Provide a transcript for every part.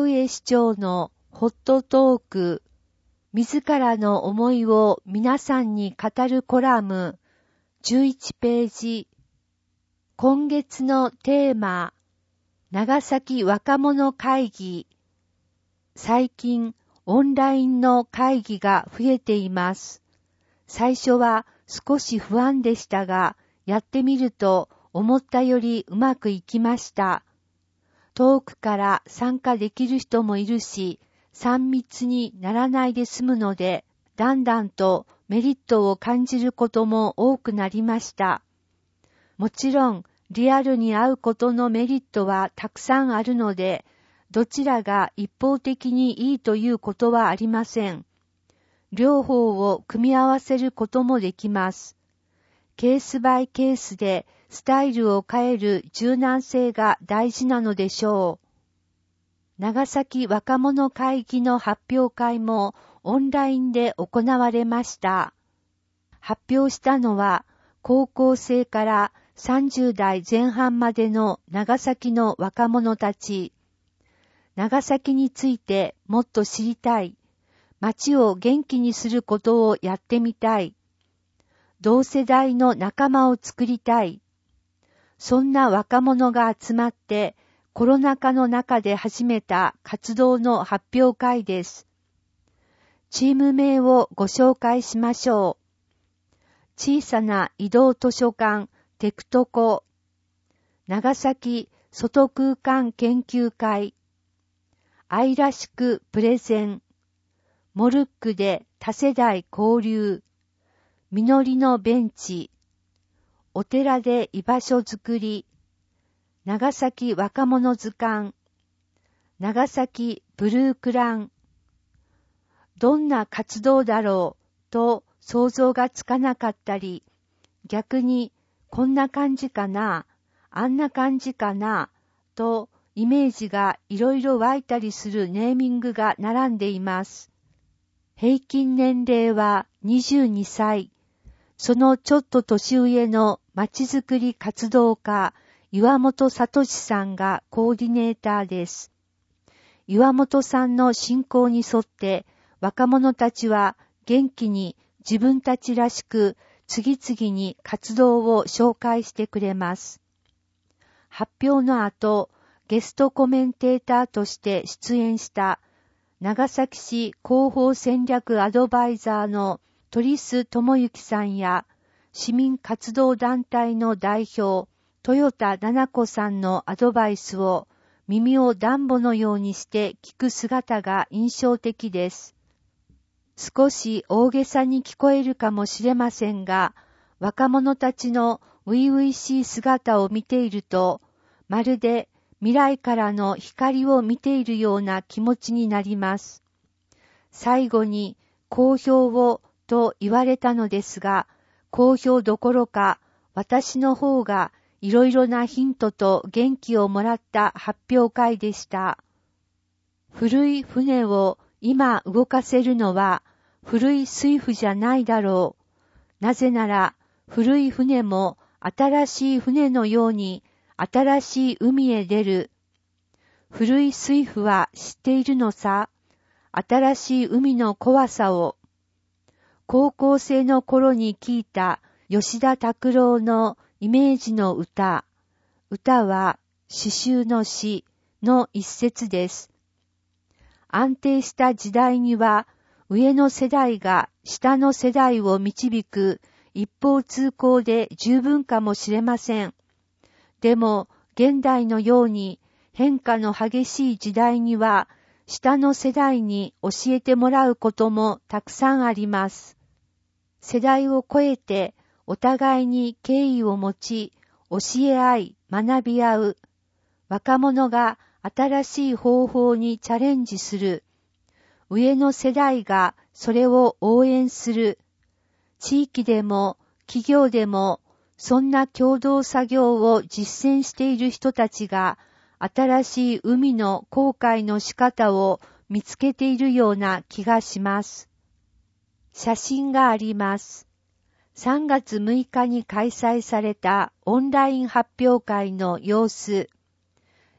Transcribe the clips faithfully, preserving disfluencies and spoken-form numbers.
上市長のホットトーク、自らの思いを皆さんに語るコラム、じゅういちページ。今月のテーマ、長崎若者会議。最近、オンラインの会議が増えています。最初は少し不安でしたが、やってみると思ったよりうまくいきました。遠くから参加できる人もいるし、さん密にならないで済むので、だんだんとメリットを感じることも多くなりました。もちろん、リアルに会うことのメリットはたくさんあるので、どちらが一方的にいいということはありません。両方を組み合わせることもできます。ケースバイケースでスタイルを変える柔軟性が大事なのでしょう。長崎若者会議の発表会もオンラインで行われました。発表したのは高校生からさんじゅう代前半までの長崎の若者たち。長崎についてもっと知りたい。街を元気にすることをやってみたい。同世代の仲間を作りたい。そんな若者が集まってコロナ禍の中で始めた活動の発表会です。チーム名をご紹介しましょう。小さな移動図書館テクトコ、長崎外空間研究会、愛らしくプレゼン、モルックで多世代交流、実りのベンチ、お寺で居場所づくり、長崎若者図鑑、長崎ブルークラン。どんな活動だろうと想像がつかなかったり、逆にこんな感じかな、あんな感じかなとイメージがいろいろ湧いたりするネーミングが並んでいます。平均年齢はにじゅうにさい。そのちょっと年上のまちづくり活動家、岩本聡さんがコーディネーターです。岩本さんの進行に沿って若者たちは元気に自分たちらしく次々に活動を紹介してくれます。発表の後、ゲストコメンテーターとして出演した長崎市広報戦略アドバイザーの鳥栖智之さんや市民活動団体の代表豊田奈々子さんのアドバイスを耳を暖房のようにして聞く姿が印象的です。少し大げさに聞こえるかもしれませんが、若者たちの初々しい姿を見ていると、まるで未来からの光を見ているような気持ちになります。最後に好評をと言われたのですが、好評どころか私の方がいろいろなヒントと元気をもらった発表会でした。古い船を今動かせるのは古い水夫じゃないだろう。なぜなら古い船も新しい船のように新しい海へ出る。古い水夫は知っているのさ。新しい海の怖さを。高校生の頃に聞いた吉田拓郎のイメージの歌。歌は詩集の詩の一節です。安定した時代には上の世代が下の世代を導く一方通行で十分かもしれません。でも現代のように変化の激しい時代には下の世代に教えてもらうこともたくさんあります。世代を超えてお互いに敬意を持ち、教え合い、学び合う。若者が新しい方法にチャレンジする。上の世代がそれを応援する。地域でも企業でもそんな共同作業を実践している人たちが新しい海の航海の仕方を見つけているような気がします。写真があります。さんがつむいかに開催されたオンライン発表会の様子。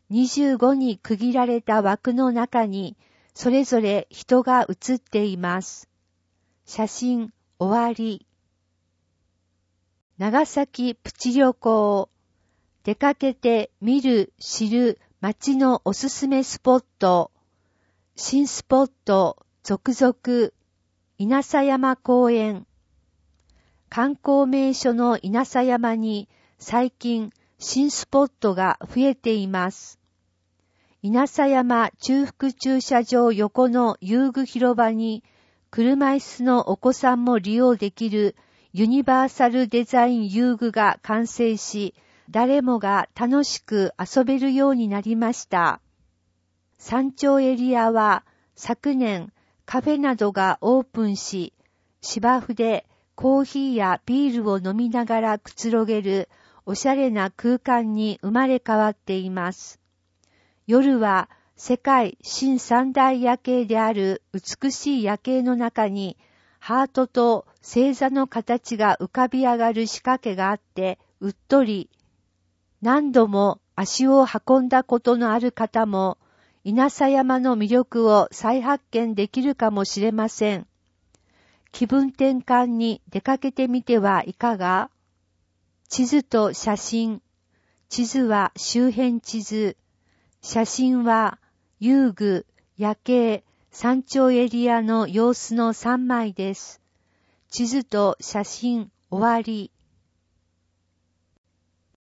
にじゅうごに区切られた枠の中にそれぞれ人が写っています。写真終わり。長崎プチ旅行。出かけて見る、知る街のおすすめスポット。新スポット続々。稲佐山公園。観光名所の稲佐山に最近新スポットが増えています。稲佐山中腹駐車場横の遊具広場に車椅子のお子さんも利用できるユニバーサルデザイン遊具が完成し、誰もが楽しく遊べるようになりました。山頂エリアは昨年カフェなどがオープンし、芝生でコーヒーやビールを飲みながらくつろげるおしゃれな空間に生まれ変わっています。夜は世界新三大夜景である美しい夜景の中にハートと星座の形が浮かび上がる仕掛けがあってうっとり。何度も足を運んだことのある方も稲佐山の魅力を再発見できるかもしれません。気分転換に出かけてみてはいかが？地図と写真。地図は周辺地図。写真は遊具、夜景、山頂エリアの様子のさんまいです。地図と写真終わり。